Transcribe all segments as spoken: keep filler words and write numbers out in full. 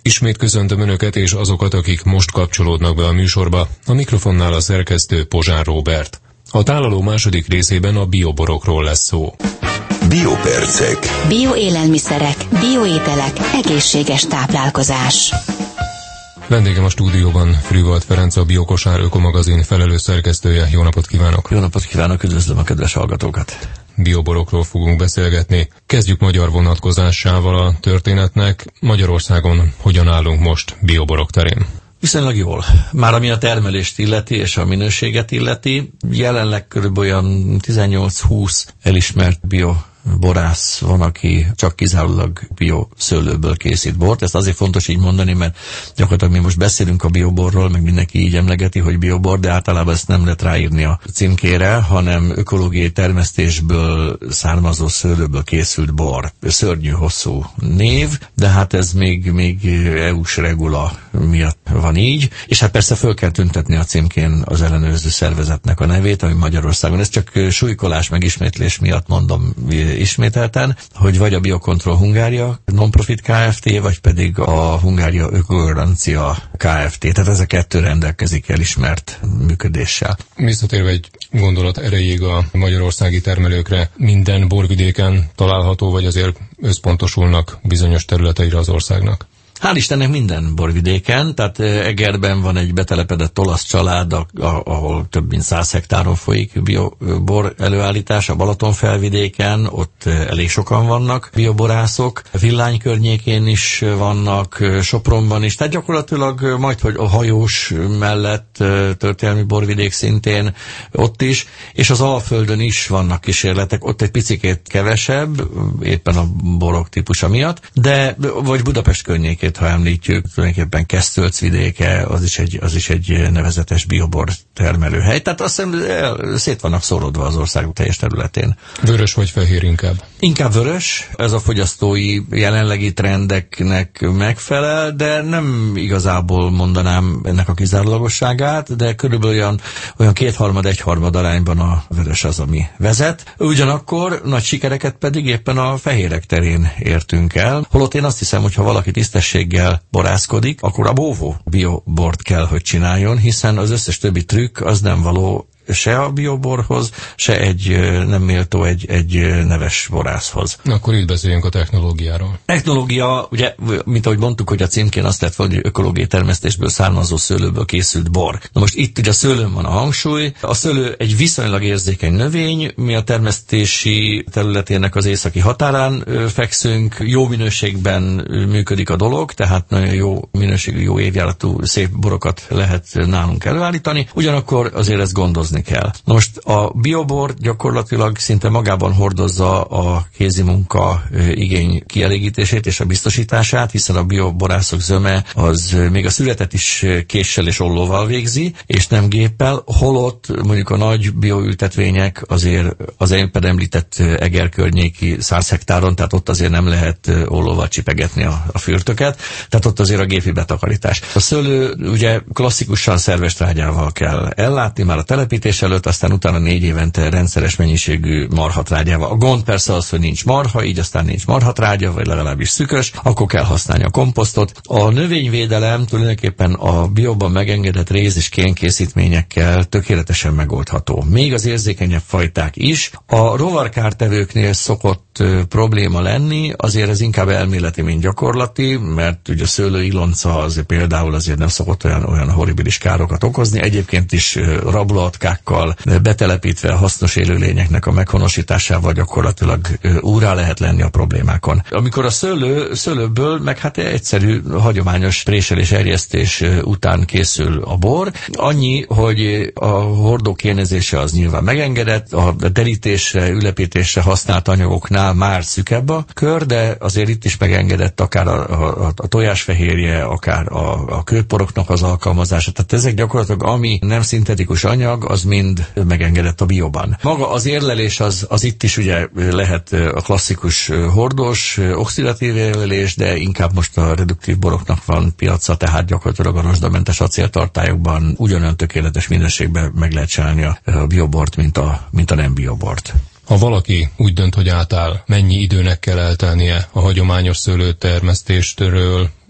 Ismét köszöntöm Önöket és azokat, akik most kapcsolódnak be a műsorba. A mikrofonnál a szerkesztő Pozsár Róbert. A tálaló második részében a bioborokról lesz szó. Biopercek. Bioélelmiszerek, bioételek, egészséges táplálkozás. Vendégem a stúdióban Frühwald Ferenc, a Biokosár Ökomagazin felelős szerkesztője. Jó napot kívánok! Jó napot kívánok, üdvözlöm a kedves hallgatókat! Bioborokról fogunk beszélgetni. Kezdjük magyar vonatkozásával a történetnek. Magyarországon hogyan állunk most bioborok terén? Viszonylag jól. Már ami a termelést illeti és a minőséget illeti, jelenleg körülbelül olyan tizennyolc-húsz elismert bio borász van, aki csak kizárólag bioszőlőből készít bort. Ezt azért fontos így mondani, mert gyakorlatilag mi most beszélünk a bioborról, meg mindenki így emlegeti, hogy biobor, de általában ezt nem lehet ráírni a címkére, hanem ökológiai termesztésből származó szőlőből készült bor. Szörnyű hosszú név, de hát ez még, még é u-s regula miatt van így, és hát persze föl kell tüntetni a címkén az ellenőrző szervezetnek a nevét, ami Magyarországon. Ez csak súlykolás meg ismétlés miatt mondom ismételten, hogy vagy a Biocontrol Hungária non-profit Kft., vagy pedig a Hungária Ökogarancia Kft. Tehát ez a kettő rendelkezik elismert működéssel. Visszatérve egy gondolat erejéig a magyarországi termelőkre, minden borvidéken található, vagy azért összpontosulnak bizonyos területeire az országnak? Hál' Istennek minden borvidéken, tehát Egerben van egy betelepedett olasz család, ahol több mint száz hektáron folyik biobor előállítás, a Balaton felvidéken, ott elég sokan vannak bioborászok, Villány környékén is vannak, Sopronban is, tehát gyakorlatilag majd, hogy a Hajós mellett történelmi borvidék szintén ott is, és az Alföldön is vannak kísérletek, ott egy picikét kevesebb, éppen a borok típusa miatt, de vagy Budapest környékén, ha említjük, tulajdonképpen Kesztölc vidéke, az is egy, az is egy nevezetes biobor termelőhely. Tehát azt hiszem, szét vannak szórodva az ország teljes területén. Vörös vagy fehér inkább? Inkább vörös. Ez a fogyasztói jelenlegi trendeknek megfelel, de nem igazából mondanám ennek a kizárólagosságát, de körülbelül olyan, olyan kétharmad, egyharmad arányban a vörös az, ami vezet. Ugyanakkor nagy sikereket pedig éppen a fehérek terén értünk el. Holott én azt hiszem, hogy ha valaki tisztességgel borászkodik, akkor a bóvó biobort kell, hogy csináljon, hiszen az összes többi trükk az nem való se a bioborhoz, se egy nem méltó egy, egy neves borászhoz. Akkor így beszéljünk a technológiáról. Technológia, ugye, mint ahogy mondtuk, hogy a címkén azt lehet hogy ökológiai termesztésből származó szőlőből készült bor. Na most itt ugye a szőlőn van a hangsúly. A szőlő egy viszonylag érzékeny növény, mi a termesztési területének az északi határán fekszünk, jó minőségben működik a dolog, tehát nagyon jó minőségű, jó évjáratú, szép borokat lehet nálunk előállítani. Ugyanakkor azért ezt gondozni kell. Most a biobor gyakorlatilag szinte magában hordozza a kézimunka igény kielégítését és a biztosítását, hiszen a bioborászok zöme az még a születet is késsel és ollóval végzi, és nem géppel, holott mondjuk a nagy bioültetvények azért az én említett Eger környéki száz hektáron, tehát ott azért nem lehet ollóval csipegetni a, a fürtöket, tehát ott azért a gépi betakarítás. A szőlő ugye klasszikusan szerves trágyával kell ellátni már a telepítés előtt, aztán utána négy évente rendszeres mennyiségű marhatrágyával. A gond persze az, hogy nincs marha, így aztán nincs marhatrágya, vagy legalábbis szükös, akkor kell használni a komposztot. A növényvédelem tulajdonképpen a bioban megengedett réz- és kénkészítményekkel tökéletesen megoldható. Még az érzékenyebb fajták is. A rovarkártevőknél szokott ö, probléma lenni, azért ez inkább elméleti, mint gyakorlati, mert ugye a szőlő ilonca azért például azért nem szokott olyan, olyan horribilis károkat okozni. Egyébként is rablóatkákkal betelepítve a hasznos élőlényeknek a meghonosításával gyakorlatilag úrá lehet lenni a problémákon. Amikor a szőlő, szőlőből, meg hát egyszerű, hagyományos préselés erjesztés után készül a bor, annyi, hogy a hordó kénezése az nyilván megengedett, a derítésre, ülepítésre használt anyagoknál már szükebb a kör, de azért itt is megengedett akár a, a, a tojásfehérje, akár a, a kőporoknak az alkalmazása. Tehát ezek gyakorlatilag, ami nem szintetikus anyag, az mind megengedett a bioban. Maga az érlelés az, az itt is ugye lehet a klasszikus hordós, oxidatív érlelés, de inkább most a reduktív boroknak van piaca, tehát gyakorlatilag a rozsdamentes acéltartályokban ugyanolyan tökéletes minőségben meg lehet csinálni a biobort, mint a, mint a nem biobort. Ha valaki úgy dönt, hogy átáll, mennyi időnek kell eltelnie a hagyományos szőlőtermesztéstől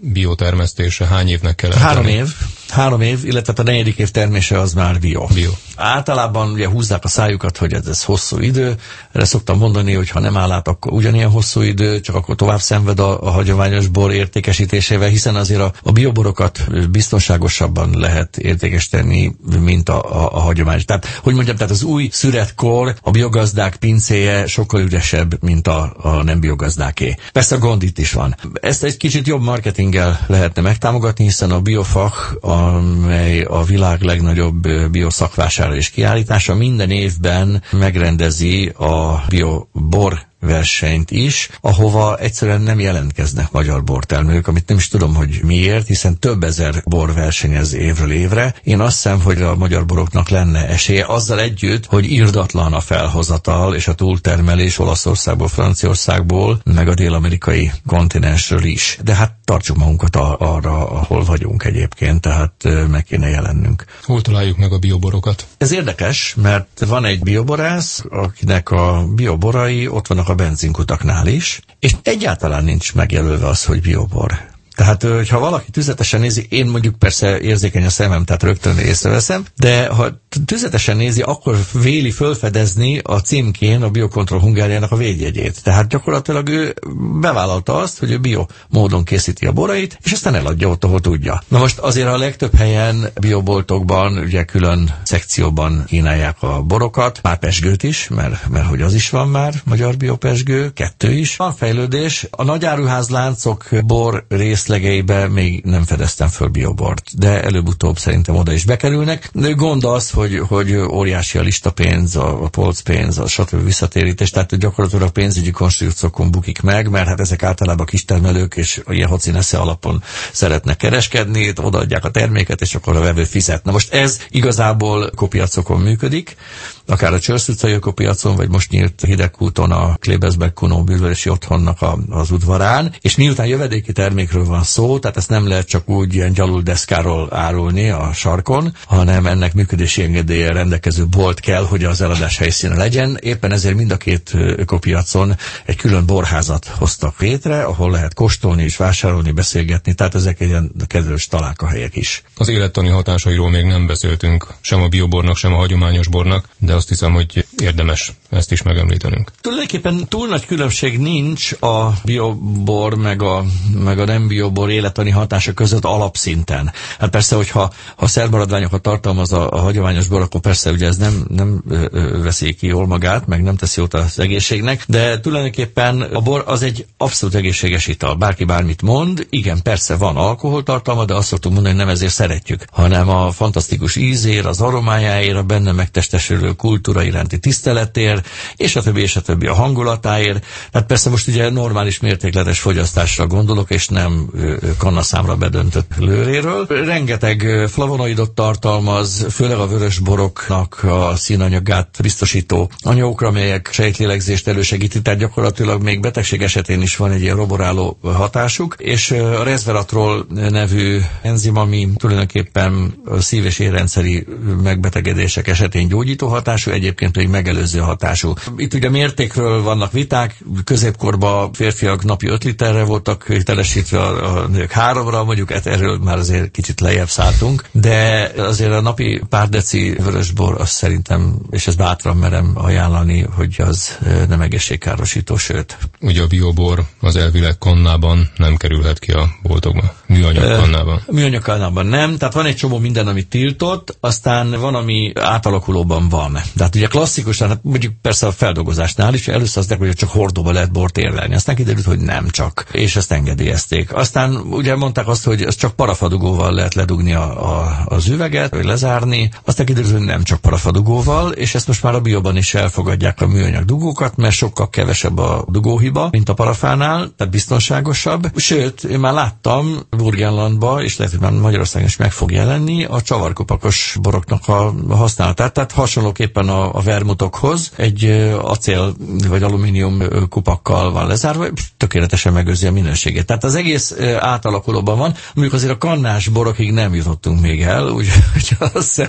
biotermesztése hány évnek kell eltenni? Három év. Három év, illetve a negyedik év termése az már bio. bio. Általában ugye húzzák a szájukat, hogy ez, ez hosszú idő. Erre szoktam mondani, hogy ha nem áll át, akkor ugyanilyen hosszú idő, csak akkor tovább szenved a, a hagyományos bor értékesítésével, hiszen azért a, a bioborokat biztonságosabban lehet értékesíteni, mint a, a, a hagyományos. Tehát, hogy mondjam, tehát az új szüretkor, a biogazdák pincéje sokkal üresebb, mint a, a nem biogazdáké. Persze a gond itt is van. Ezt egy kicsit jobb marketinggel lehetne megtámogatni, hiszen a biofach, amely a világ legnagyobb bioszakvására és kiállítása, minden évben megrendezi a biobor versenyt is, ahova egyszerűen nem jelentkeznek magyar bortermelők, amit nem is tudom, hogy miért, hiszen több ezer bor versenyez évről évre. Én azt hiszem, hogy a magyar boroknak lenne esélye, azzal együtt, hogy irdatlan a felhozatal és a túltermelés Olaszországból, Franciaországból, meg a dél-amerikai kontinensről is. De hát tartsuk magunkat a, arra, ahol vagyunk egyébként, tehát meg kéne jelennünk. Hol találjuk meg a bioborokat? Ez érdekes, mert van egy bioborász, akinek a bioborai ott vannak a benzinkutaknál is, és egyáltalán nincs megjelölve az, hogy biobor. Tehát, hogyha valaki tüzetesen nézi, én mondjuk persze érzékeny a szemem, tehát rögtön észreveszem, de ha tüzetesen nézi, akkor véli fölfedezni a címkén a Biocontrol Hungáriának a védjegyét. Tehát gyakorlatilag ő bevállalta azt, hogy ő bio módon készíti a borait, és aztán eladja ott, ahol tudja. Na most azért a legtöbb helyen bioboltokban, ugye külön szekcióban kínálják a borokat, már pezsgőt is, mert, mert hogy az is van már, magyar biopezsgő, kettő is. Van fejlődés, a nagyáruházláncok bor részlegeibe még nem fedeztem föl biobort, de előbb-utóbb szerintem oda is bekerülnek. De gond az, hogy, hogy óriási a listapénz, a, a polcpénz, a stb. Visszatérítés, tehát gyakorlatilag pénzügyi konstrukciókon bukik meg, mert hát ezek általában kistermelők, és ilyen hocinesze alapon szeretnek kereskedni, odaadják a terméket, és akkor a vevő fizet. Na most ez igazából ökopiacokon működik, akár a Csörsz utcai ökopiacon, vagy most nyílt Hidegkúton a Klebesberg Kuno művelési otthonnak a, az udvarán, és miután jövedéki termékről van szó, tehát ezt nem lehet csak úgy ilyen gyalul-deszkáról árulni a sarkon, hanem ennek működési engedéllyel rendelkező bolt kell, hogy az eladás helyszíne legyen. Éppen ezért mind a két ökopiacon egy külön borházat hoztak létre, ahol lehet kóstolni és vásárolni, beszélgetni, tehát ezek ilyen kedves találkahelyek is. Az élettani hatásairól még nem beszéltünk, sem a biobornak, sem a hagyományos bornak, de azt hiszem, hogy érdemes ezt is megemlítenünk. Tulajdonképpen túl nagy különbség nincs a biobor meg a, meg a nem biobor élettani hatása között alapszinten. Hát persze, hogyha ha szermaradványokat tartalmaz a, a hagyományos bor, akkor persze ugye ez nem, nem ö, ö, veszi ki jól magát, meg nem teszi jót az egészségnek, de tulajdonképpen a bor az egy abszolút egészséges ital. Bárki bármit mond, igen, persze van alkoholtartalma, de azt szoktuk mondani, hogy nem ezért szeretjük, hanem a fantasztikus ízér, az aromájáért, a benne megtestesülő kultúra iránti tiszteletért, és a többi, és a többi a hangulatáért. Tehát persze most ugye normális mértékletes fogyasztásra gondolok, és nem kannaszámra bedöntött lőréről. Rengeteg flavonoidot tartalmaz, főleg a vörös boroknak a színanyagát biztosító anyagokra, amelyek sejtlélegzést elősegíti, tehát gyakorlatilag még betegség esetén is van egy ilyen roboráló hatásuk, és a resveratrol nevű enzim, ami tulajdonképpen a szív- és érrendszeri megbetegedések esetén gyógyító hatású, egyébként pedig megelőző hatású. Itt ugye mértékről vannak viták, középkorban férfiak napi öt literre voltak telesítve, a, a nők háromra, mondjuk erről már azért kicsit lejjebb szálltunk, de azért a napi pár deci vörösbor, azt szerintem, és ezt bátran merem ajánlani, hogy az nem egészségkárosító, sőt. Ugye a biobor az elvileg kannában nem kerülhet ki a boltokba, műanyag kannában. Műanyag kannában nem, tehát van egy csomó minden, amit tiltott, aztán van, ami átalakulóban van. Tehát ugye klasszikusan, hát mondjuk persze a feldolgozásnál is, először azt mondják, hogy csak hordóba lehet bort érlelni. Aztán kiderült, hogy nem csak, és ezt engedélyezték. Aztán ugye mondták azt, hogy ez csak parafadugóval lehet ledugni a, a, az üveget, vagy lezárni. Aztán kiderült, hogy nem csak parafadugóval, és ezt most már a bioban is elfogadják a műanyag dugókat, mert sokkal kevesebb a dugóhiba, mint a parafánál, tehát biztonságosabb. Sőt, én már láttam Burgenlandba, és lehet, hogy már Magyarországon is meg fog jelenni, a csavarkupakos boroknak a használatát. Tehát hasonlóképpen a, a vermutokhoz egy acél vagy alumínium kupakkal van lezárva, tökéletesen megőrzi a minőségét. Tehát az egész átalakulóban van, mondjuk azért a kannás borokig nem jutottunk még el, úgyhogy azt hiszem, hogy ez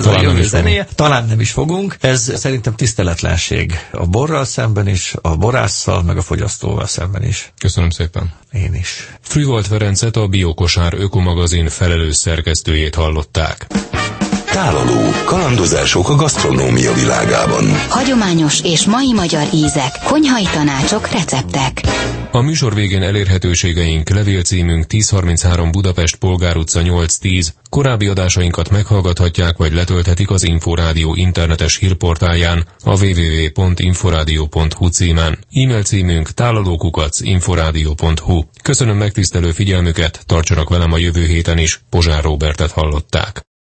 talán jövő zenéje. Talán nem is fogunk. Ez szerintem tiszteletlenség a borral szemben is, a borásszal, meg a fogyasztóval szemben is. Köszönöm szépen. Én is. Frühwald Ferencet, a Biokosár ökomagazin felelős szerkesztőjét hallották. Tálaló. Kalandozások a gasztronómia világában. Hagyományos és mai magyar ízek, konyhai tanácsok, receptek. A műsor végén elérhetőségeink: levélcímünk tíz harminchárom Budapest, Polgár utca nyolc tíz. Korábbi adásainkat meghallgathatják vagy letölthetik az Inforádió internetes hírportálján, a double-u double-u double-u pont inforádió pont hu címen. E-mail címünk tálalókukac inforádió pont hu. Köszönöm megtisztelő figyelmüket, tartsanak velem a jövő héten is. Pozsár Róbertet hallották.